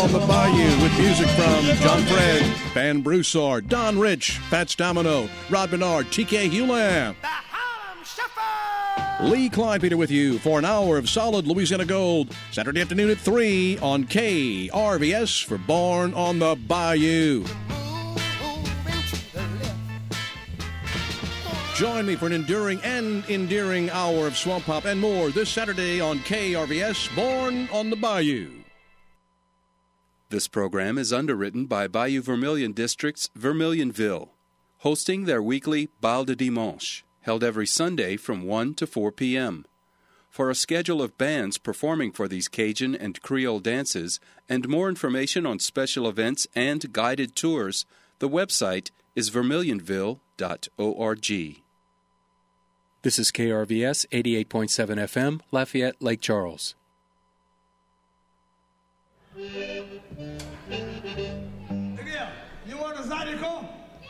on the Bayou with music from John Fred, Van Broussard, Don Rich, Fats Domino, Rod Bernard, TK Hewlam. Lee Clydepeter with you for an hour of solid Louisiana gold, Saturday afternoon at 3 on KRVS for Born on the Bayou. Join me for an endearing hour of swamp pop and more this Saturday on KRVS, Born on the Bayou. This program is underwritten by Bayou Vermilion District's Vermilionville, hosting their weekly Bal de Dimanche, held every Sunday from 1 to 4 p.m. For a schedule of bands performing for these Cajun and Creole dances and more information on special events and guided tours, the website is vermilionville.org. This is KRVS 88.7 FM, Lafayette, Lake Charles. Miguel, you want a zydeco?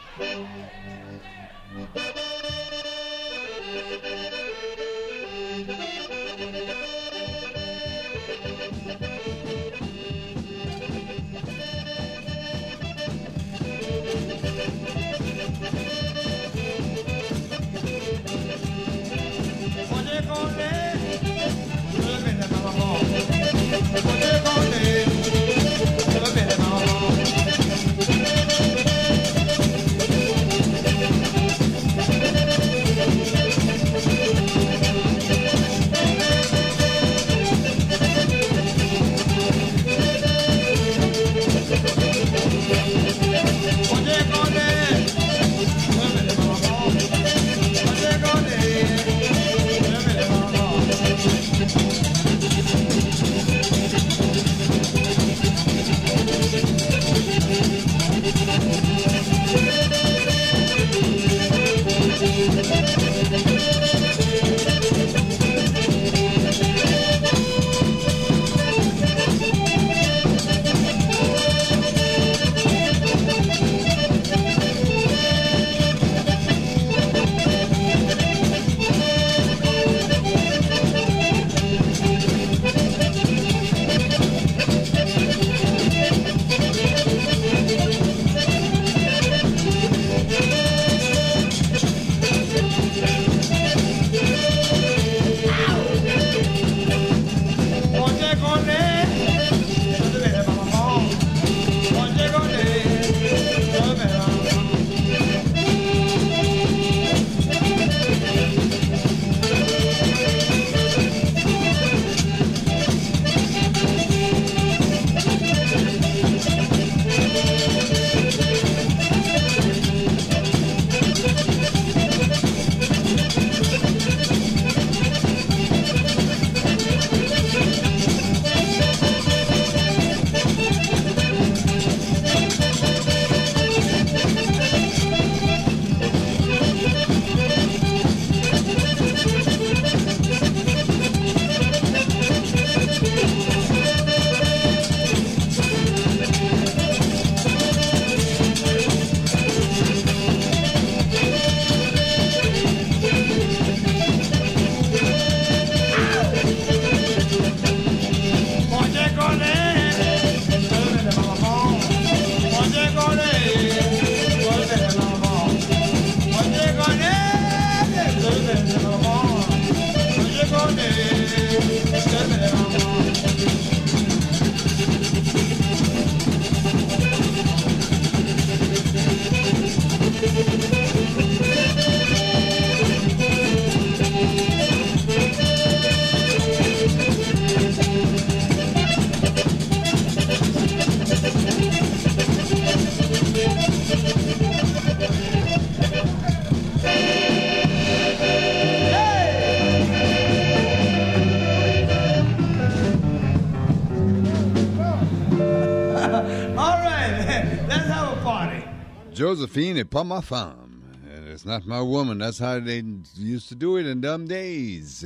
Josephine et pas ma femme. And it's not my woman. That's how they used to do it in them days.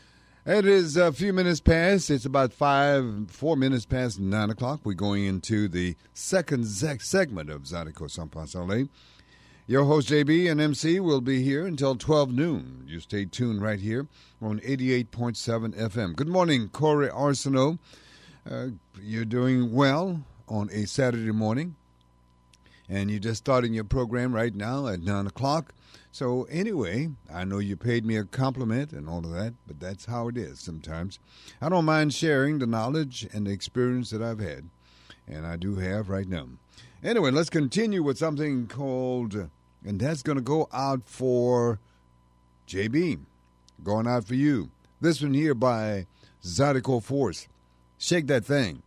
It is a few minutes past. It's about 4 minutes past 9 o'clock. We're going into the second segment of Zydeco Sans Passerelle. Your host, JB, and MC will be here until 12 noon. You stay tuned right here on 88.7 FM. Good morning, Corey Arsenault. You're doing well. on a Saturday morning, and you're just starting your program right now at 9 o'clock. So anyway, I know you paid me a compliment and all of that, but that's how it is sometimes. I don't mind sharing the knowledge and the experience that I've had, and I do have right now. Anyway, let's continue with something called, and that's going to go out for JB, going out for you. This one here by Zydeco Force. Shake that thing.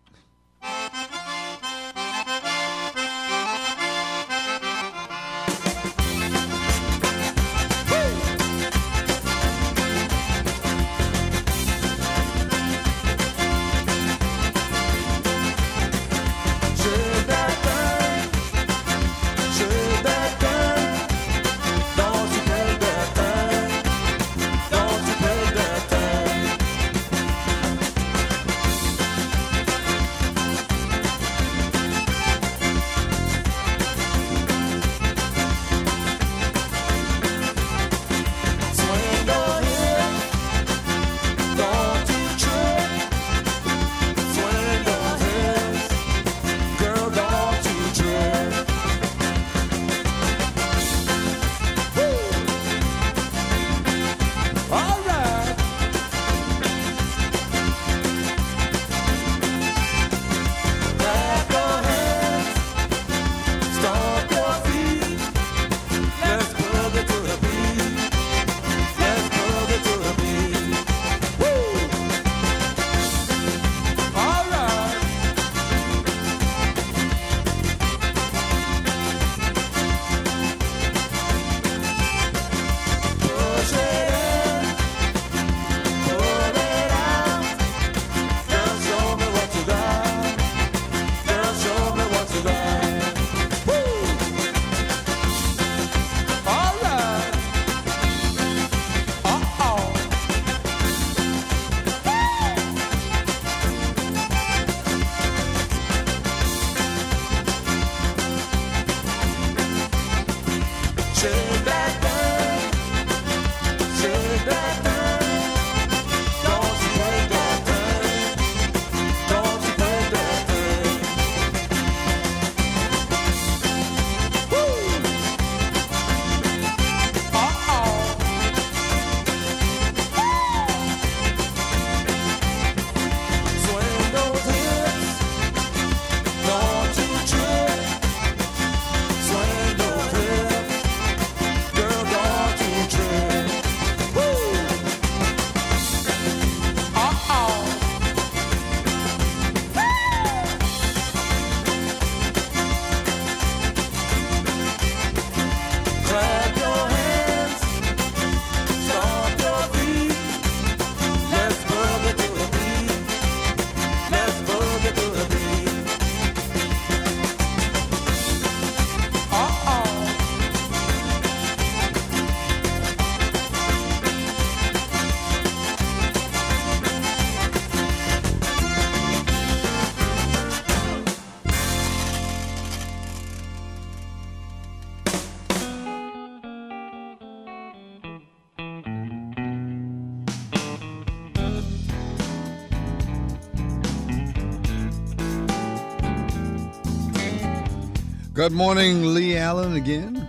Good morning, Lee Allen again.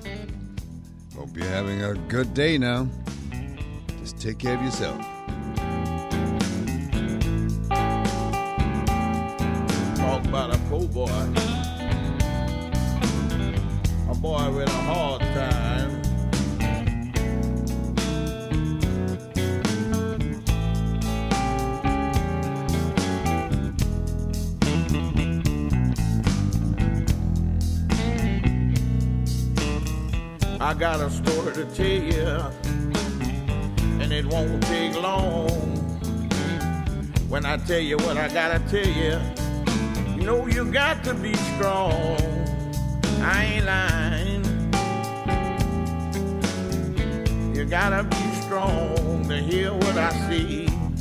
Hope you're having a good day now. Just take care of yourself. Talk about a poor boy. A boy with a hard time. I got a story to tell you, and it won't take long. When I tell you what I gotta tell you, you know you got to be strong. I ain't lying. You gotta be strong to hear what I see.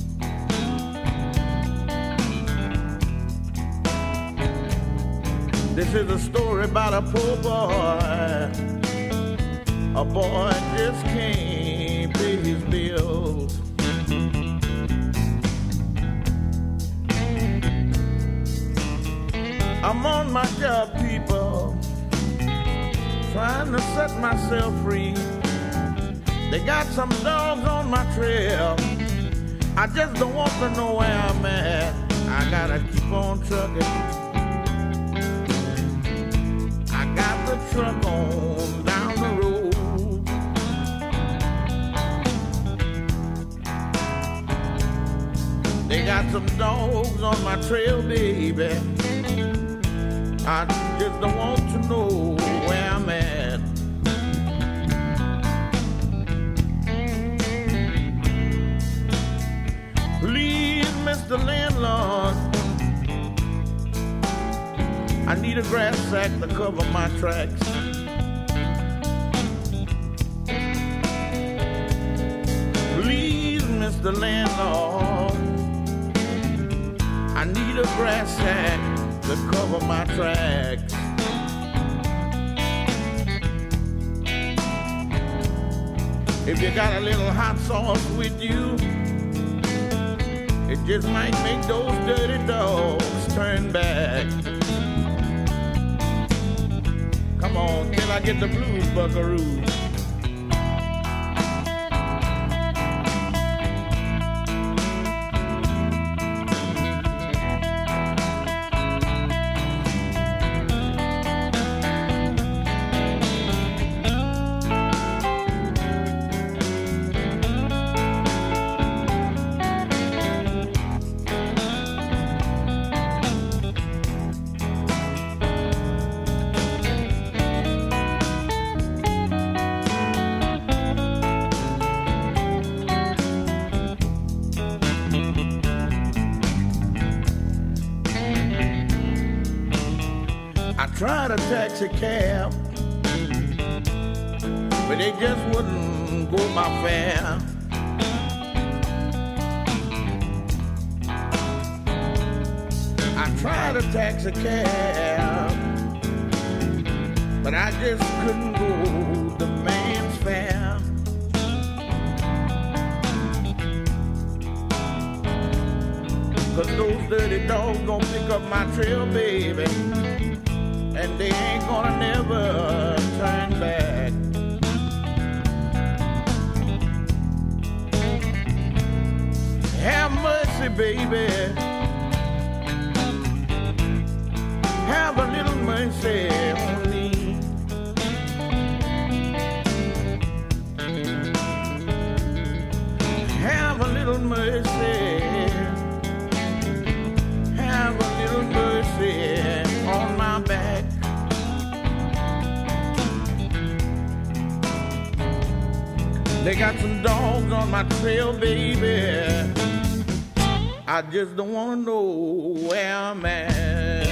This is a story about a poor boy. A boy just can't pay his bills. I'm on my job, people, trying to set myself free. They got some dogs on my trail. I just don't want to know where I'm at. I gotta keep on trucking. I got the truck on down the road. They got some dogs on my trail, baby. I just don't want to know where I'm at. Please, Mr. Landlord, I need a grass sack to cover my tracks. Please, Mr. Landlord, I need a grass sack to cover my tracks. If you got a little hot sauce with you, it just might make those dirty dogs turn back. Come on, till I get the blues, buckaroo. Tried a taxi cab, but they just wouldn't go my fare. I tried a taxi cab, but I just couldn't go the man's fare. Cause those dirty dogs gon' pick up my trail, baby, and they ain't gonna never turn back. Have mercy, baby. Have a little mercy on me. Have a little mercy. Have a little mercy on my back. They got some dogs on my trail, baby. I just don't wanna know where I'm at.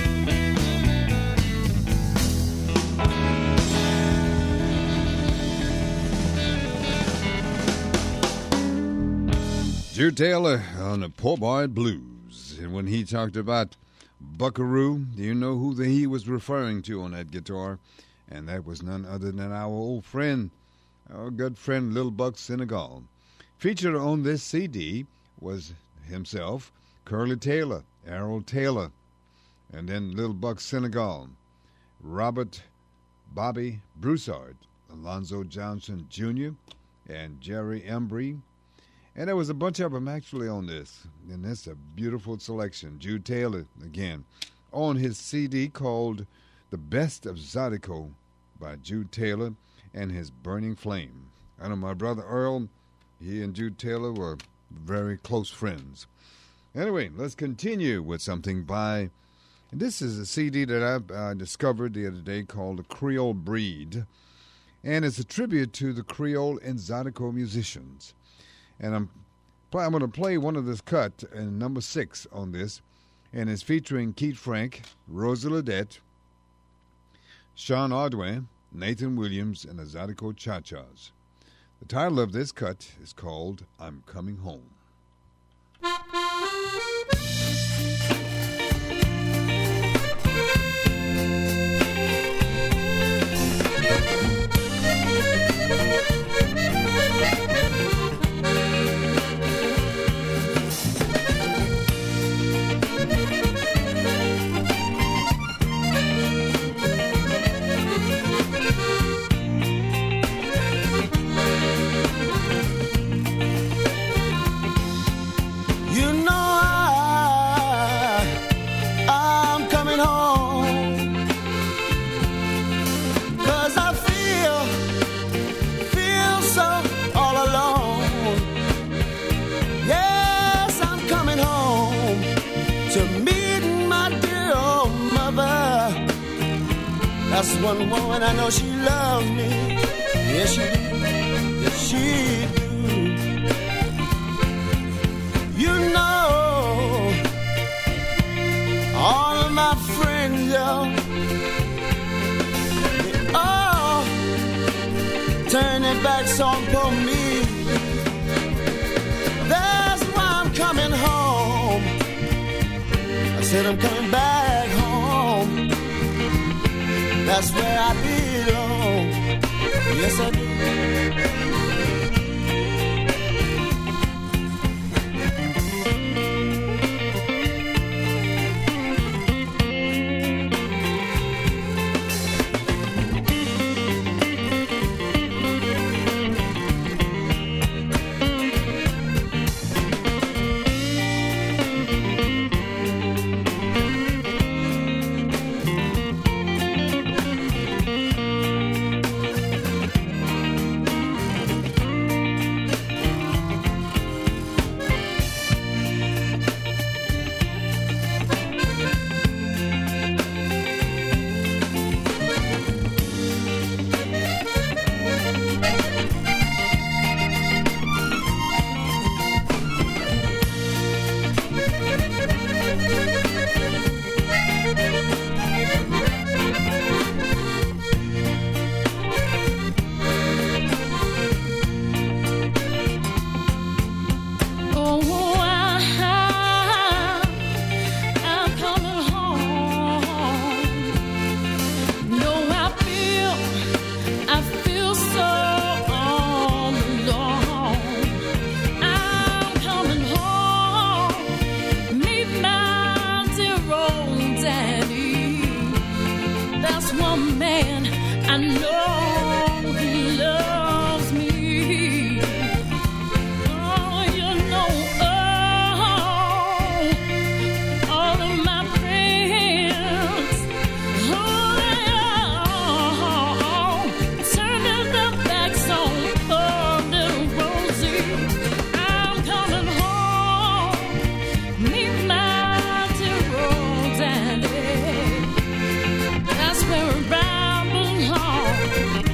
Drew Taylor on the Poor Boy Blues. And when he talked about Buckaroo, do you know who he was referring to on that guitar? And that was none other than our old friend, our good friend Little Buck Senegal. Featured on this CD was himself, Curly Taylor, Errol Taylor, and then Little Buck Senegal, Robert Bobby Broussard, Alonzo Johnson Jr., and Jerry Embry. And there was a bunch of them actually on this. And that's a beautiful selection. Jude Taylor, again, on his CD called The Best of Zydeco by Jude Taylor and his Burning Flame. I know my brother Earl, he and Jude Taylor were very close friends. Anyway, let's continue with something by, and this is a CD that I discovered the other day called The Creole Breed. And it's a tribute to the Creole and Zydeco musicians. And I'm going to play one of this cut, and number 6 on this, and it's featuring Keith Frank, Rosa Ledette, Sean Ordway, Nathan Williams, and the Zydeco Cha-Chas. The title of this cut is called I'm Coming Home. That's one woman I know she loves me. Yes, she do. Yes, she do. You know, all of my friends, y'all, they all turn their backs on for me. That's why I'm coming home. I said I'm coming back home. That's where I belong. Yes, I do. That's where I belong.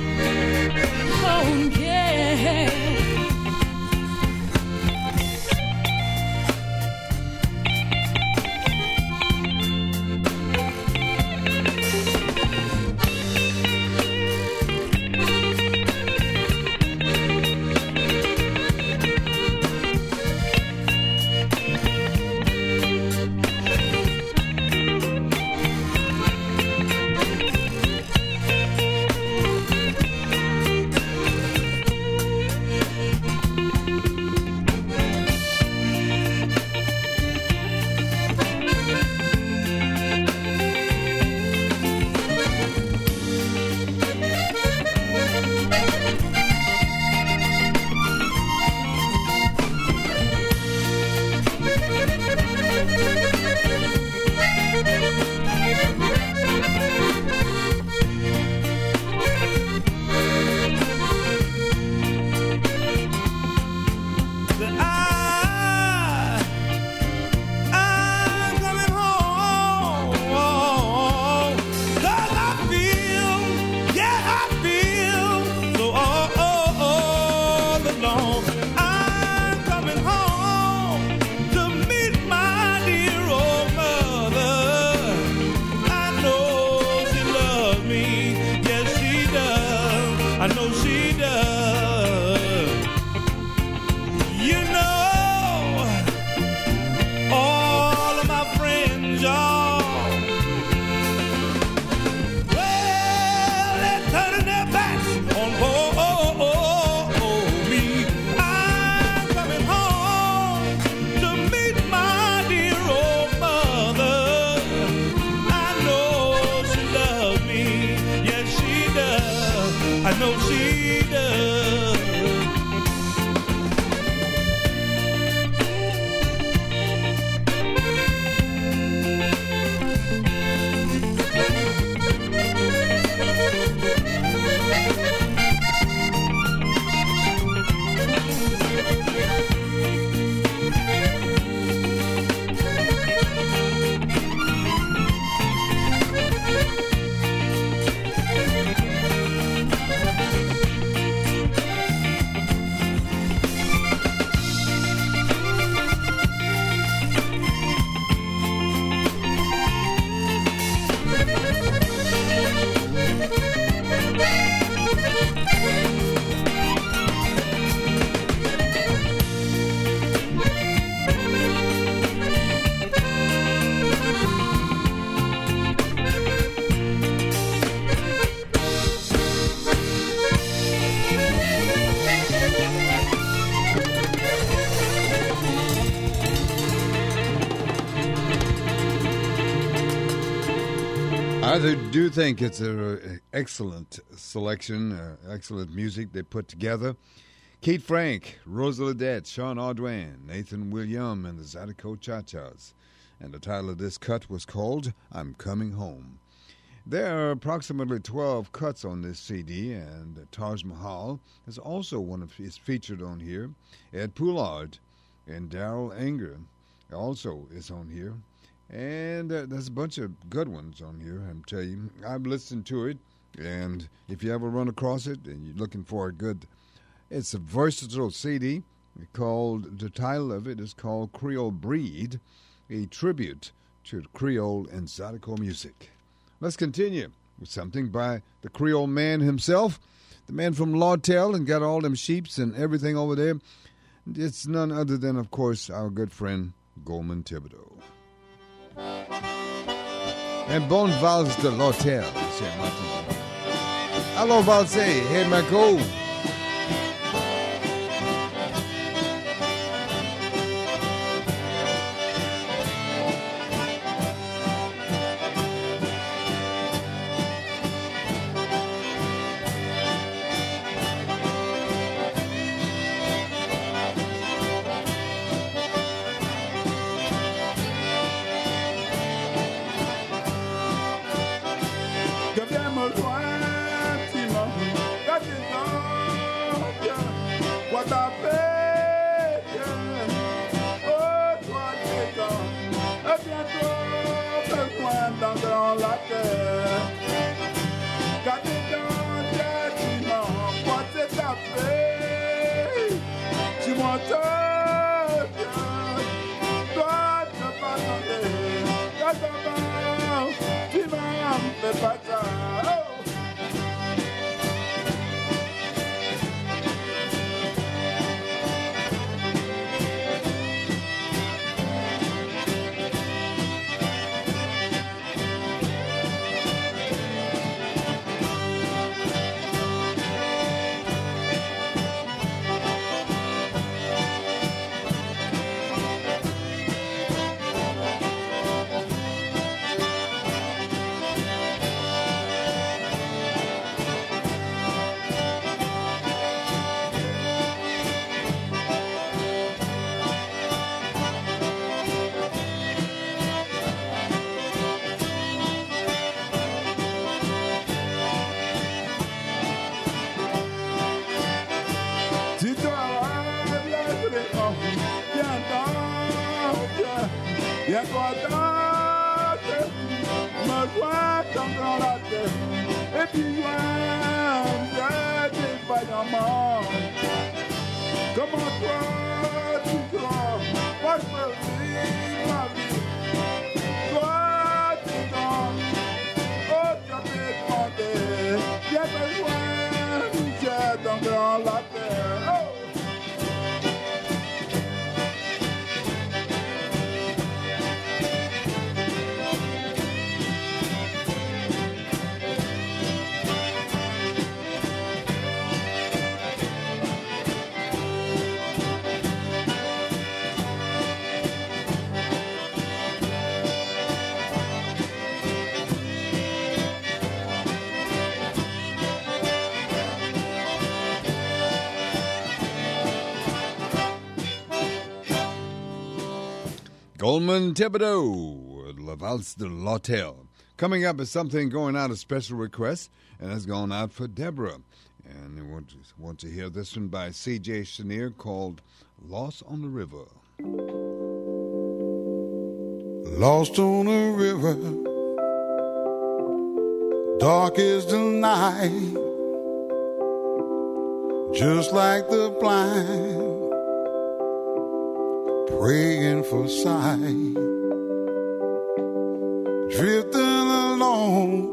I do think it's an excellent selection, excellent music they put together. Keith Frank, Rosa Ledette, Sean Audouin, Nathan William, and the Zydeco Cha-Chas. And the title of this cut was called I'm Coming Home. There are approximately 12 cuts on this CD, and Taj Mahal is also is featured on here. Ed Poulard and Darrell Anger also is on here. And there's a bunch of good ones on here, I'm telling you. I've listened to it, and if you ever run across it and you're looking for a good, it's a versatile CD. The title of it is called Creole Breed, a tribute to Creole and Zydeco music. Let's continue with something by the Creole man himself, the man from Lawtell and got all them sheeps and everything over there. It's none other than, of course, our good friend Goldman Thibodeau. And Bon Vals de Lawtell, c'est maintenant. Allons valser, hey Marco. Goldman Thibodeau, La Valse de Lawtell. Coming up is something going out, a special request, and it's gone out for Deborah. And I want to hear this one by C.J. Chenier called Lost on the River. Lost on the river, dark is the night, just like the blind, praying for sight, drifting along,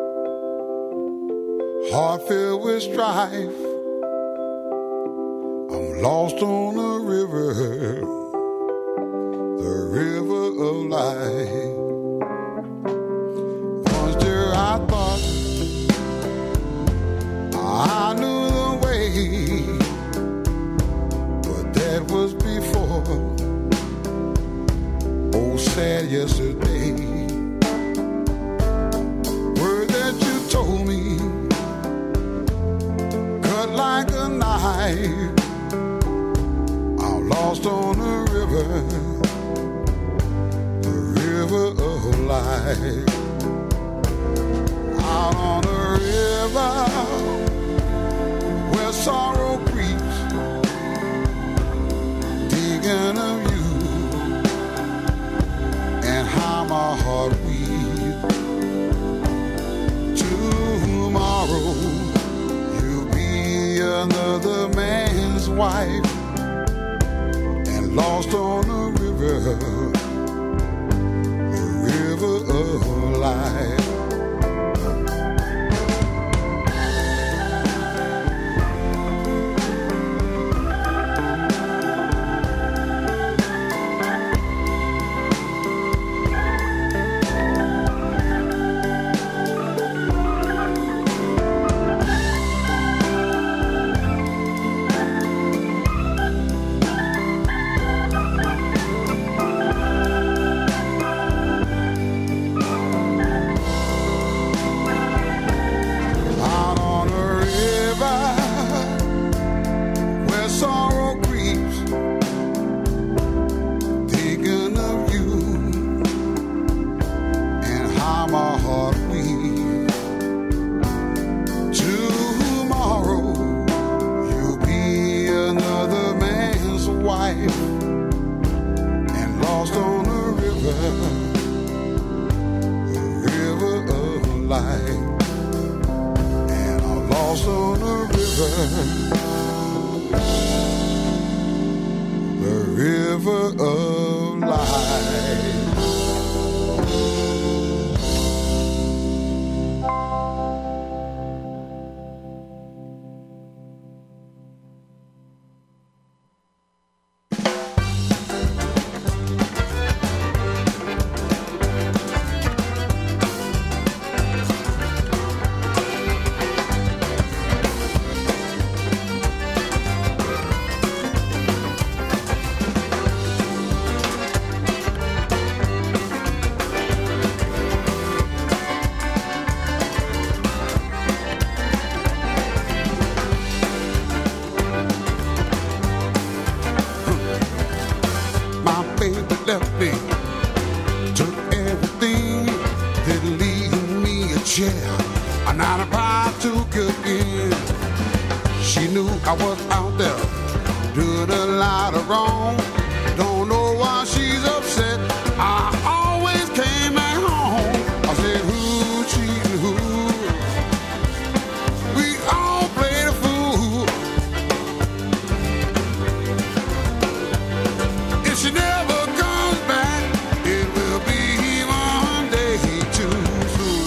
heart filled with strife. I'm lost on the river of life. Once there I thought I knew the way, but that was before. Oh, sad yesterday. lost on the river of life. Out on the river where sorrow creeps, thinking of you and how my heart weeps. Tomorrow you'll be another man's wife and lost on the river of life. I was out there doing a lot of wrong. Don't know why she's upset. I always came back home. I said, who cheating who? We all played a fool. If she never comes back, it will be one day too soon.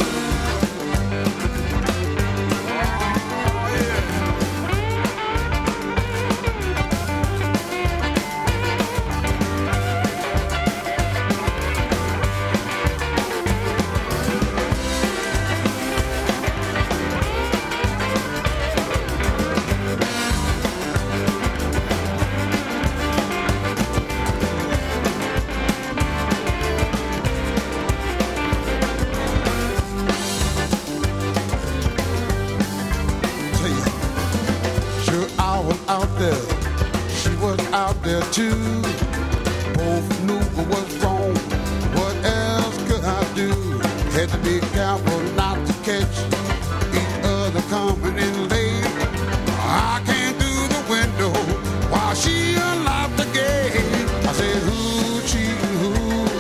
Out there, she was out there too. Both knew what was wrong. What else could I do? Had to be careful not to catch each other coming in late. I came through the window while she unlocked the gate. I said, who cheating who?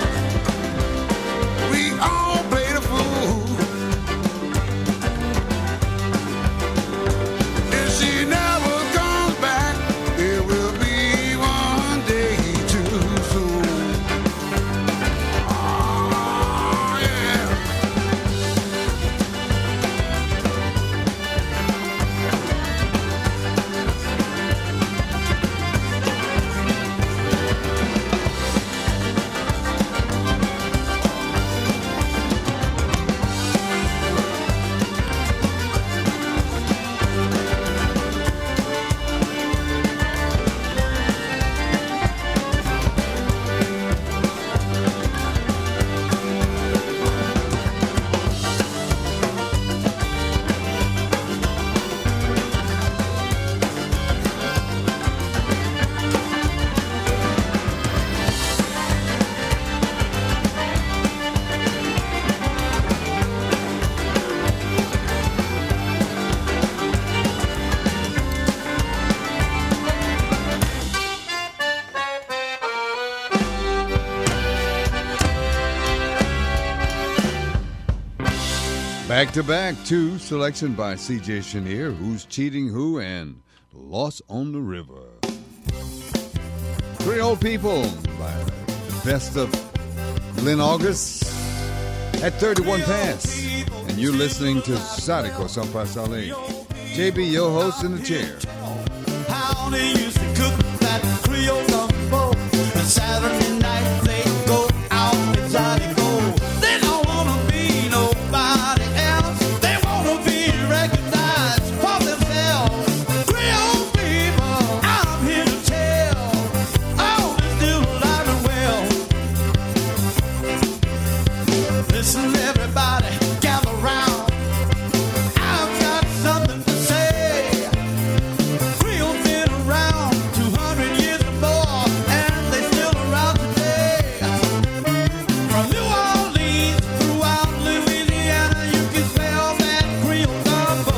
We all played a fool. If she never it will be one day too soon. Back-to-back, two selection by C.J. Chenier, Who's Cheating Who, and Lost on the River. Creole People by the best of Lynn August at 31 past. And you're listening to Zydeco San Pasale. JB, your host in the chair. How they used to cook that Creole gumbo. And Saturday night they go out with Zydeco. They don't want to be nobody else. They want to be recognized for themselves. Creole people, I'm here to tell. All is still alive and well. Listen, everybody, gather round. I've got something to say. Creole's been around 200 years or more, and they still around today. From New Orleans throughout Louisiana, you can smell that Creole gumbo.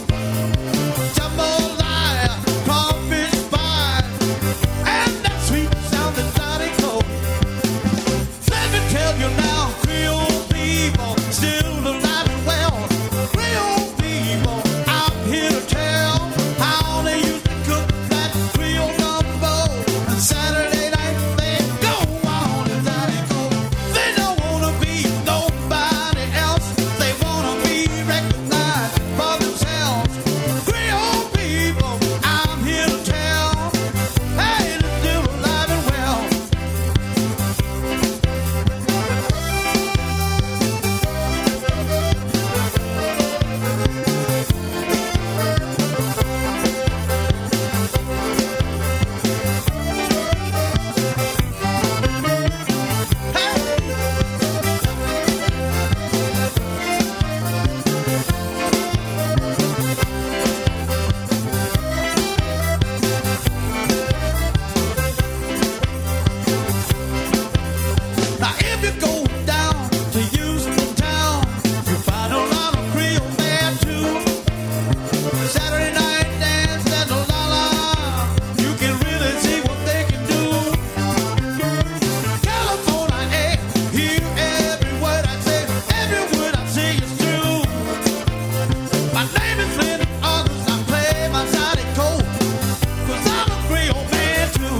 Jambalaya, crawfish pie, and that sweet sounding Zydeco. Let me tell you now, Creole people still alive and well. Creole people, I'm here to tell how they used to cook that Creole gumbo. And Saturday night they go on to Zydeco. They don't wanna be nobody else. They wanna be recognized for themselves. Creole people, I'm here to tell. Hey, they're still alive and well. Now if you go down to Houston town, you find a lot of Creole there too. Saturday night dance at the La-La, you can really see what they can do. California, hey, hear every word I say, every word I say is true. My name is Lynn August, I play my Zydeco, 'cause I'm a Creole man too.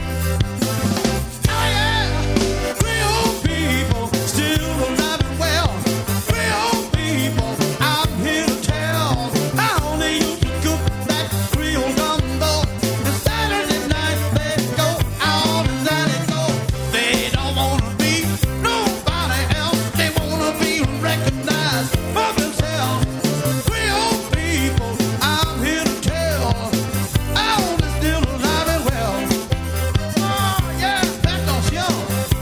Oh yeah, Creole people still alive and well. Creole people, I'm here to tell how they used to cook that Creole gumbo. And Saturday night they go out and Zydeco. They don't wanna be nobody else. They wanna be recognized for themselves. Creole people, I'm here to tell how they're still alive and well. Oh yeah, attention.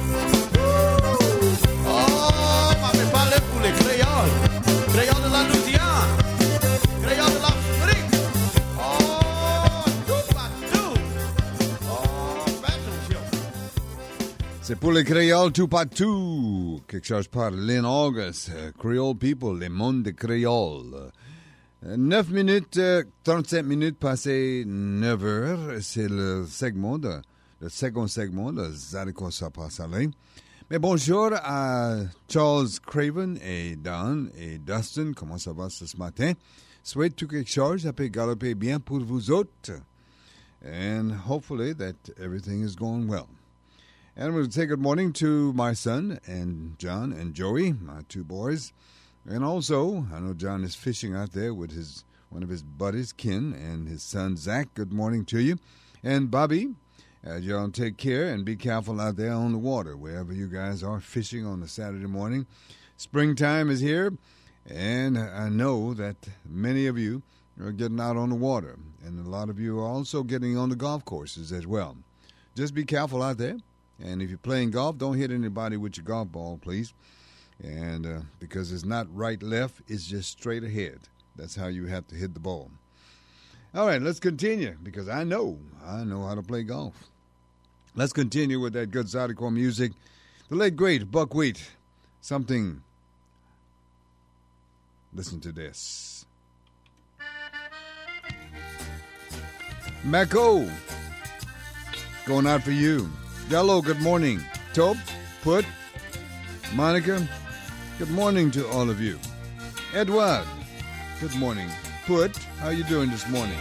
Oh, mami, parle pour les créoles. Créoles de la Louisiane. Créoles de l'Afrique. Oh, tout partout. Oh, attention. C'est pour les créoles tout partout. Quelque chose par Lynn August. Creole People, les mondes de créoles. 9 minutes, 37 minutes passées 9 heures. C'est le second segment de Zydeco San Pasale. Mais bonjour à Charles Craven et Don et Dustin. Comment ça va ce matin? Souhaite tout quelque chose, ça peut galoper bien pour vous autres. And hopefully that everything is going well. And we'll say good morning to my son and John and Joey, my two boys. And also, I know John is fishing out there with one of his buddies, Ken, and his son, Zach. Good morning to you. And Bobby, y'all take care and be careful out there on the water, wherever you guys are fishing on a Saturday morning. Springtime is here, and I know that many of you are getting out on the water, and a lot of you are also getting on the golf courses as well. Just be careful out there, and if you're playing golf, don't hit anybody with your golf ball, please. And because it's not right-left, it's just straight ahead. That's how you have to hit the ball. All right, let's continue, because I know how to play golf. Let's continue with that good Zydeco music. The late, great Buckwheat. Something. Listen to this. Mako. Going out for you. Yellow, good morning. Tope, Put, Monica, good morning to all of you. Edward, good morning. Put, how you doing this morning?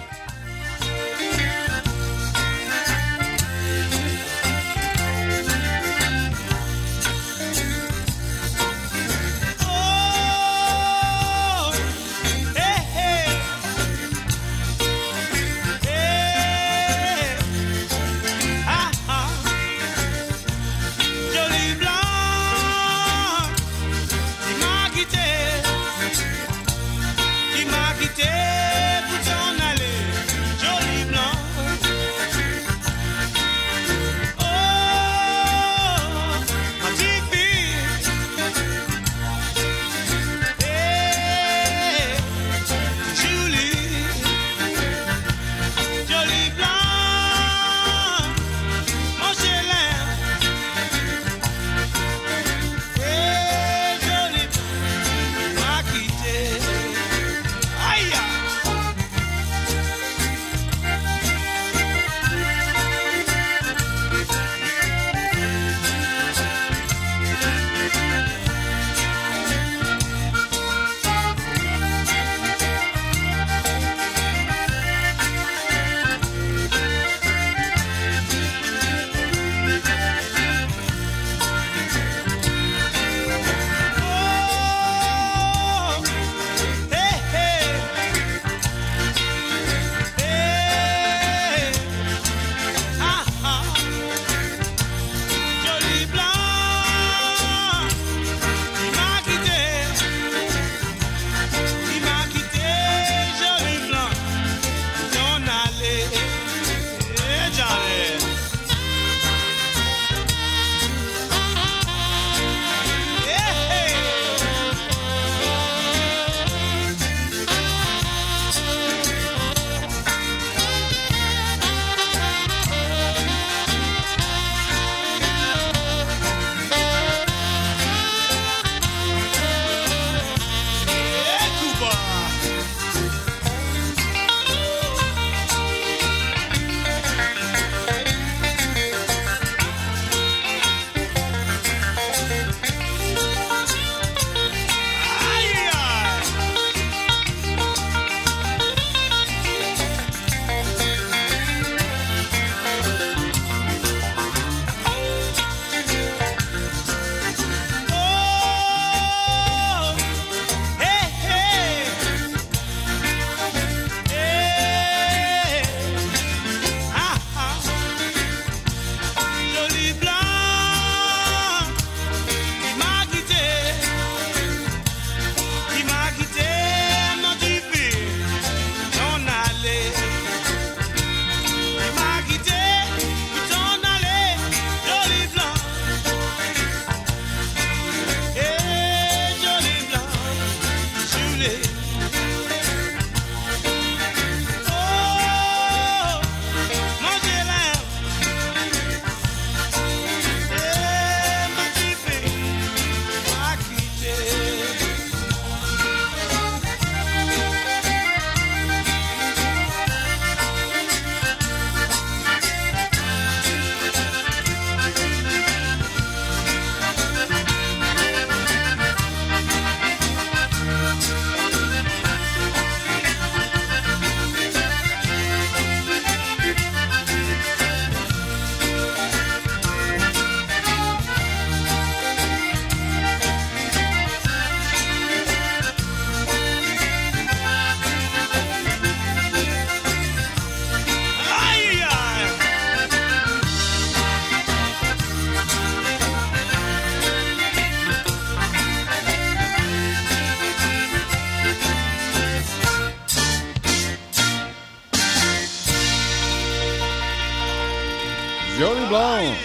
Jolie Blanc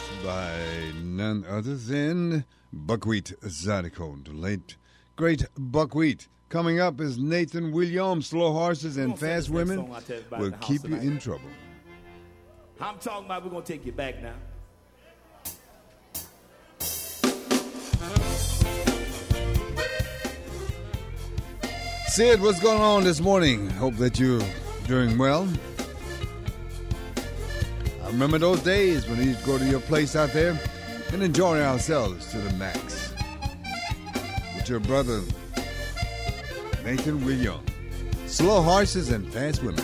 by none other than Buckwheat Zydeco, the late, great Buckwheat. Coming up is Nathan Williams. Slow horses and fast women will keep you in trouble. I'm talking about we're going to take you back now. Sid, what's going on this morning? Hope that you're doing well. I remember those days when we used to go to your place out there and enjoy ourselves to the max. With your brother, Nathan Williams. Slow horses and fast women.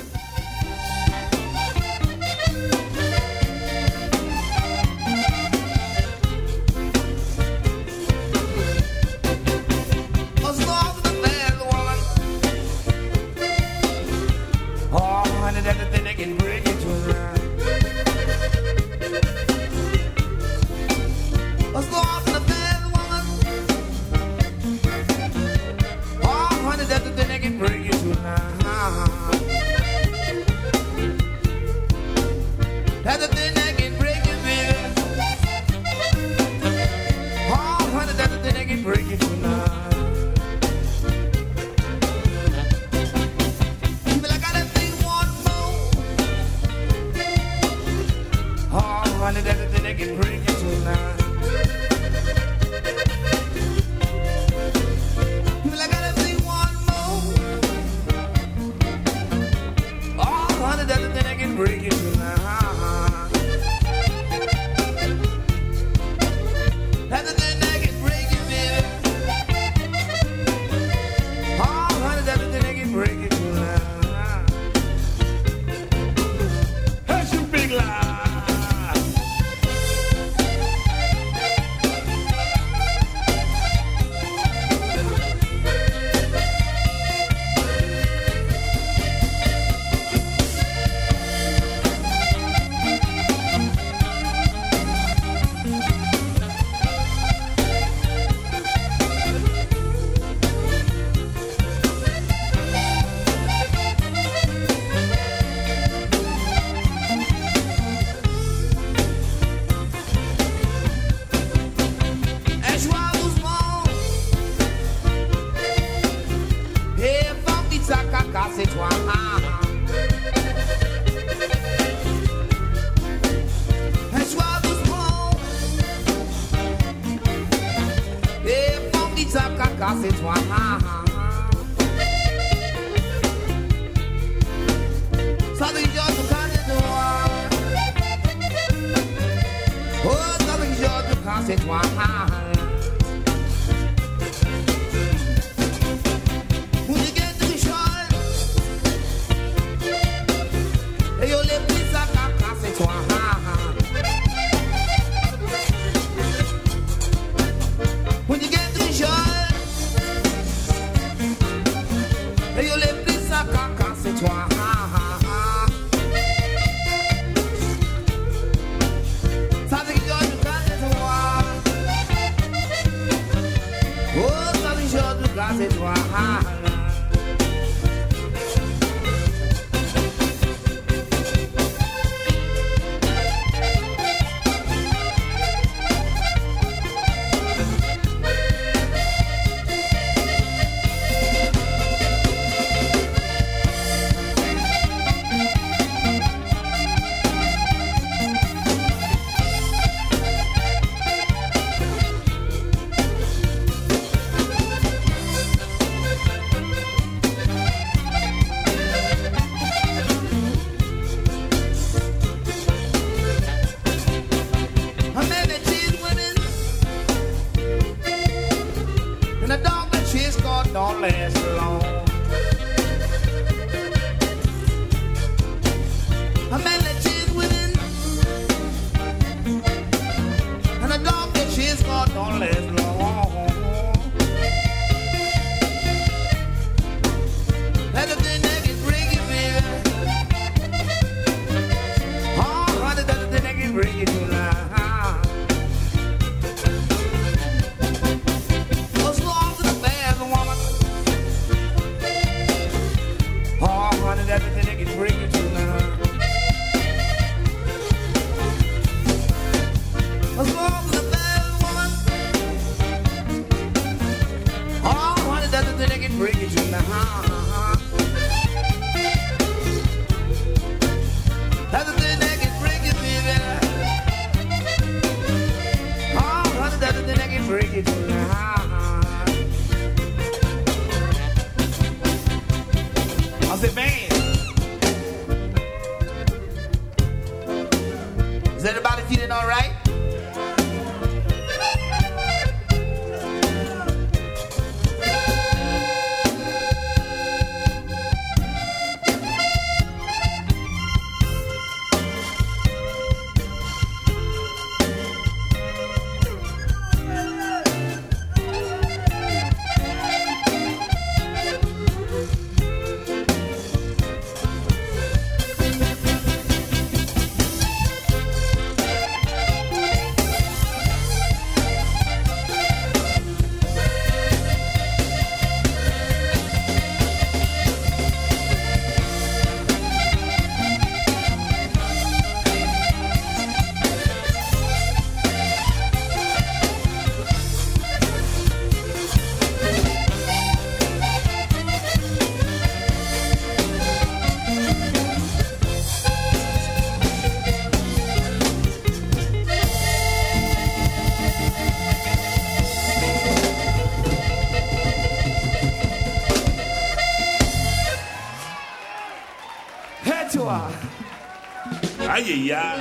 Ay, ay, ay.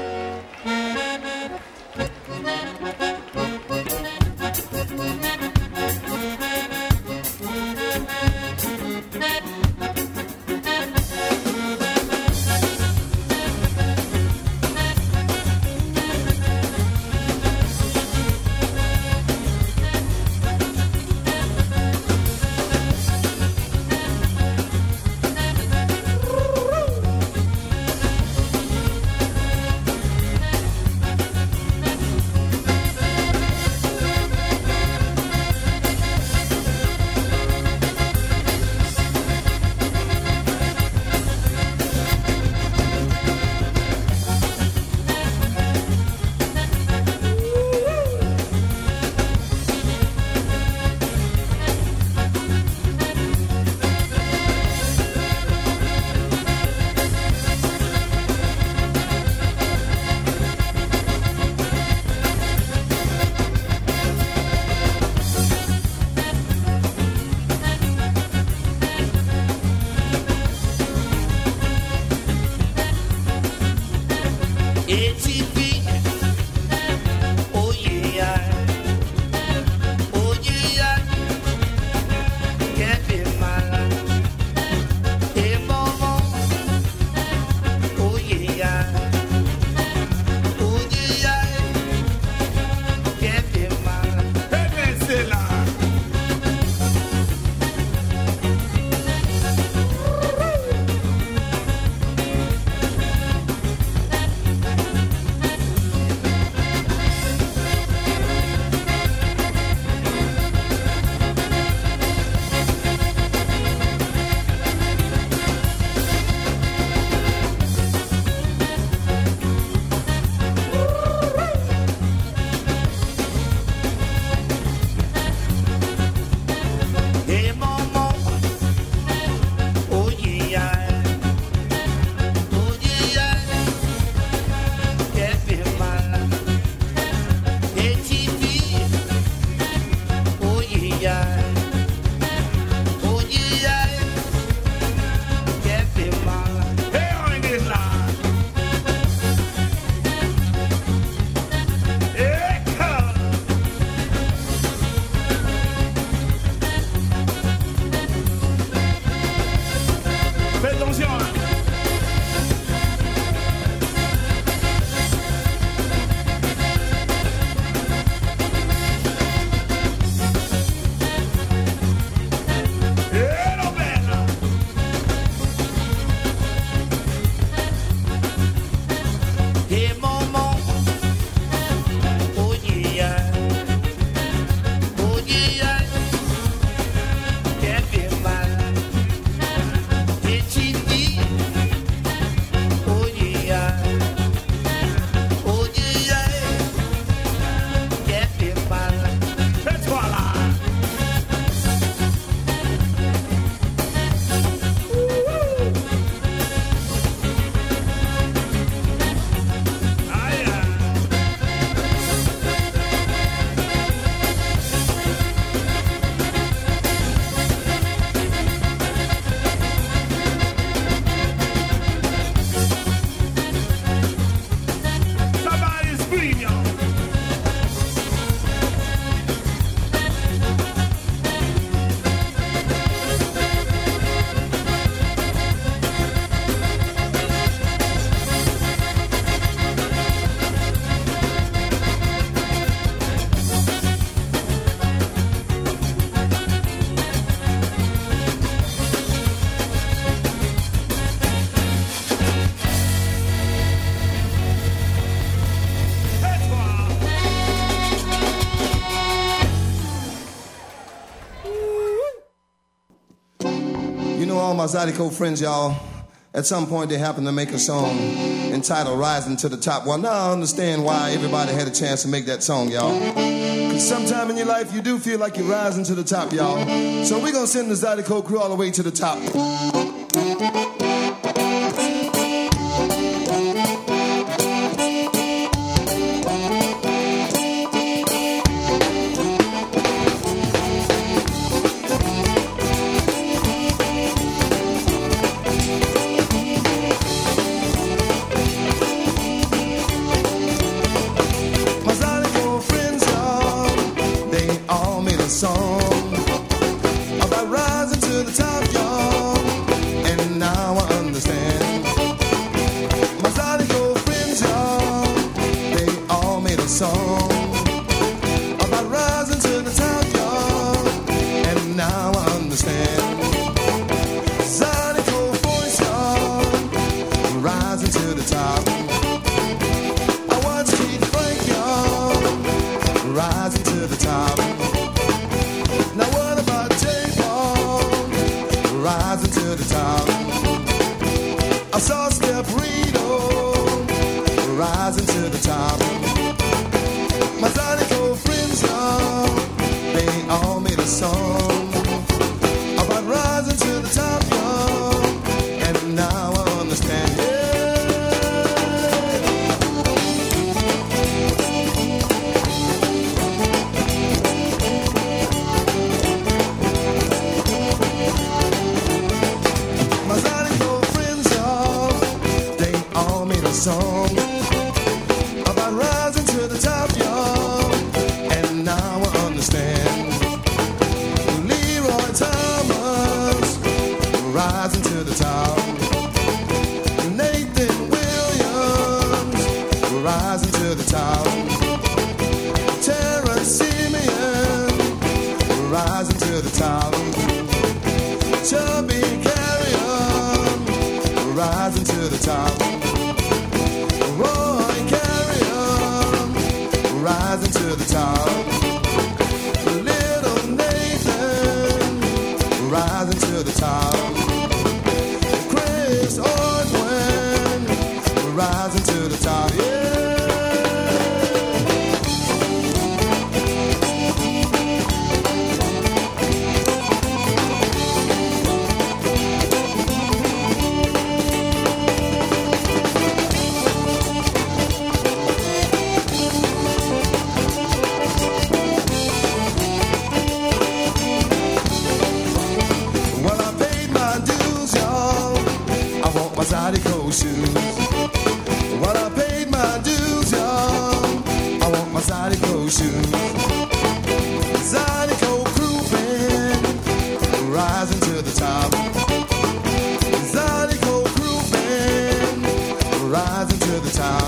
all my Zydeco friends, y'all, at some point they happened to make a song entitled Rising to the Top. Well, now I understand why everybody had a chance to make that song, y'all. Because sometime in your life you do feel like you're rising to the top, y'all. So we're going to send the Zydeco crew all the way to the top. the top. I saw Step Rito rising to the top. My Zydeco friends, y'all, they all made a song about rising to the top, y'all, and now I understand. My Zydeco friends, y'all, they all made a song about rising to the top, y'all, and now I understand. Leroy Thomas rising to the top. Nathan Williams rising to the top. Terrence Simeon rising to the top. Chubby Carrion rising to the top. Roy Carrion rising to the top. Little Nathan rising to the top. Chris Ordwin rising to the top. Well, I paid my dues, y'all. I want my Zydeco shoes. Well, I paid my dues, y'all. I want my Zydeco shoes. Zydeco crew band rising to the top. Zydeco crew band rising to the top.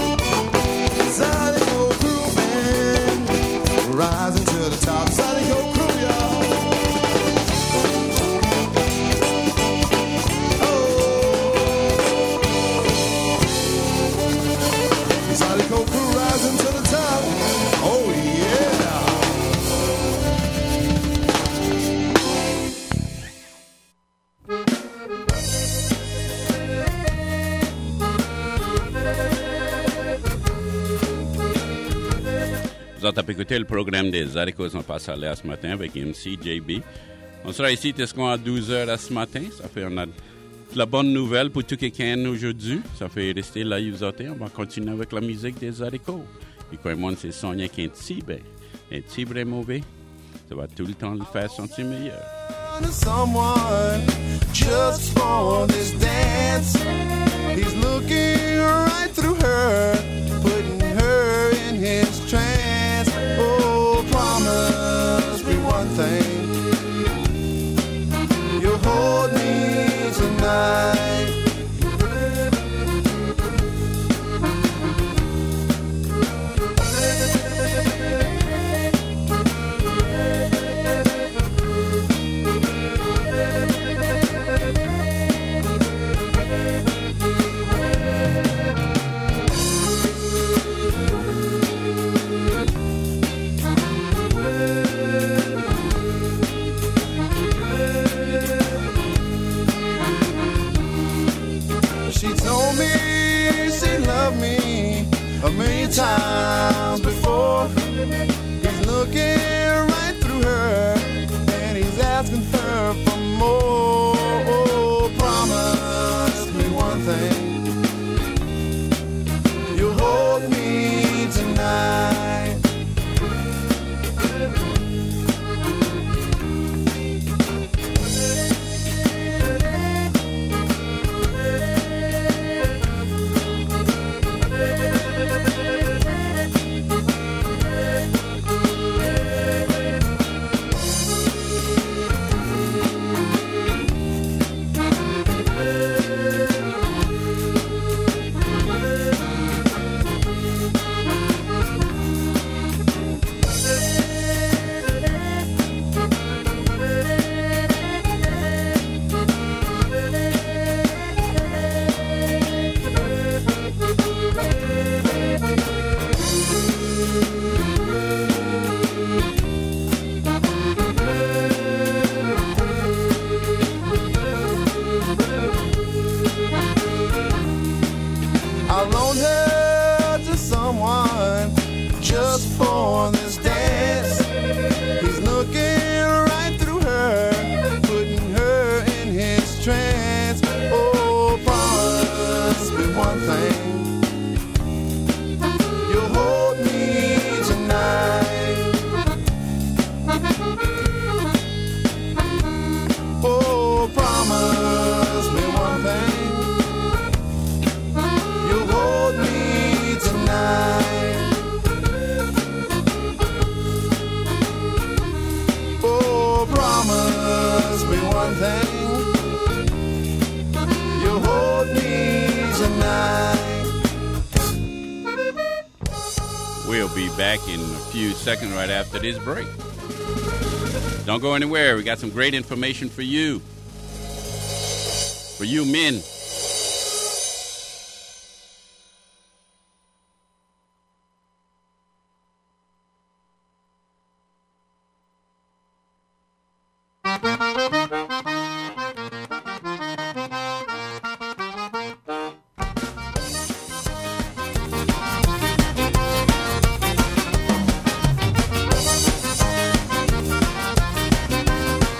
Zydeco crew band rising to the top. Zydeco crew, y'all. Zydeco crew rising to the top. Oh yeah. Vous avez écouté le programme des Zydeco on passe à l'air ce matin avec MC JB. On sera ici jusqu'à 12h à ce matin. Ça fait on a de la bonne nouvelle pour tout quelqu'un aujourd'hui. Ça fait rester là, vous autres. On va continuer avec la musique des Zydeco. Et quand moi, c'est Sonia qui est un petit vrai mauvais. Ça va tout le temps le faire sentir meilleur. Someone just for this dance. He's looking right through her, putting her in his trance. Oh, promise me one thing. You'll hold me tonight. one thing, you hold me tonight. We'll be back in a few seconds right after this break. Don't go anywhere. We got some great information for you. For you men.